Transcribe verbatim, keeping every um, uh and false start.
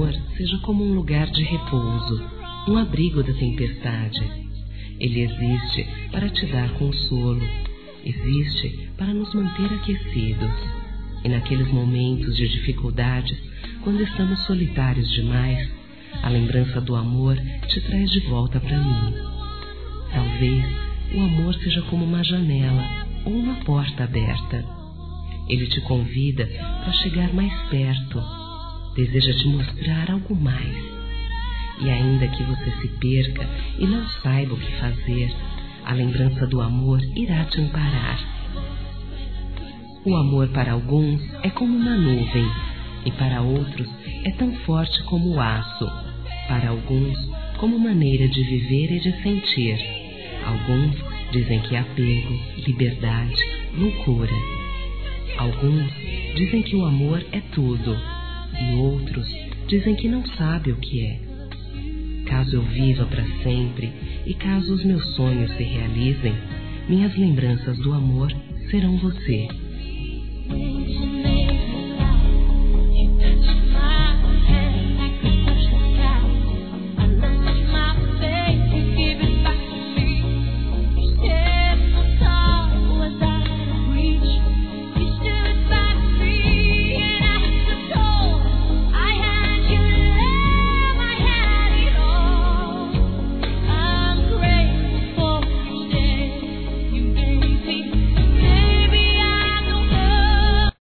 amor seja como um lugar de repouso, um abrigo da tempestade. Ele existe para te dar consolo, existe para nos manter aquecidos. E naqueles momentos de dificuldades, quando estamos solitários demais, a lembrança do amor te traz de volta para mim. Talvez o amor seja como uma janela ou uma porta aberta. Ele te convida para chegar mais perto, deseja te mostrar algo mais. E ainda que você se perca e não saiba o que fazer, a lembrança do amor irá te amparar. O amor para alguns é como uma nuvem, e para outros é tão forte como o aço. Para alguns, como maneira de viver e de sentir. Alguns dizem que é apego, liberdade, loucura. Alguns dizem que o amor é tudo, e outros dizem que não sabe o que é. Caso eu viva para sempre e caso os meus sonhos se realizem, minhas lembranças do amor serão você.